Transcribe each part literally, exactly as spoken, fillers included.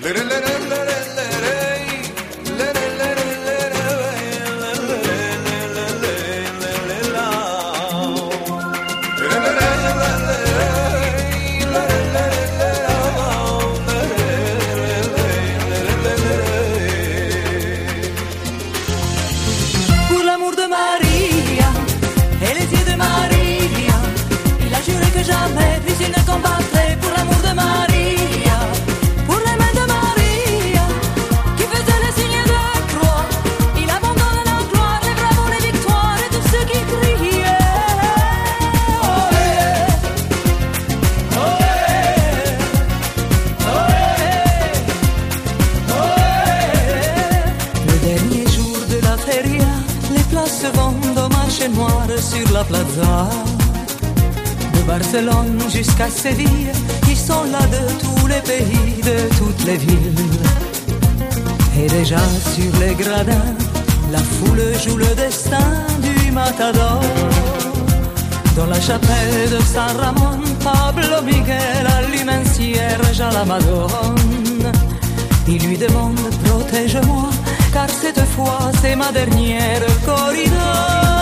De Barcelone jusqu'à Séville, ils sont là de tous les pays, de toutes les villes. Et déjà sur les gradins, la foule joue le destin du matador. Dans la chapelle de San Ramon, Pablo Miguel allume un cierge à la Madone. Il lui demande protège-moi, car cette fois c'est ma dernière corrida.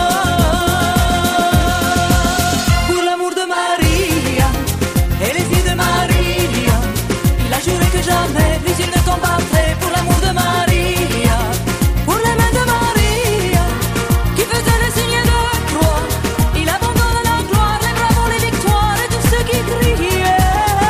Jamais, puis il ne combattrait pour l'amour de Maria, pour les mains de Maria, qui faisait le signe de croix. Il abandonne la gloire, les bravos, les victoires et tous ceux qui criaient.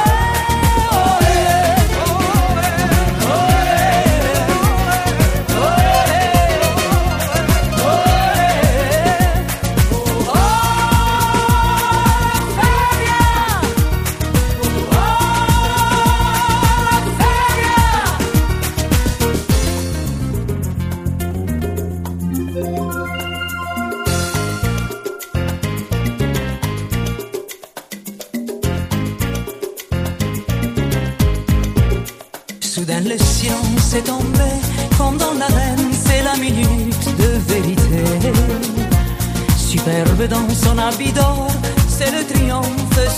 Soudain le silence est tombé, comme dans l'arène, c'est la minute de vérité. Superbe dans son habit d'or, c'est le triomphe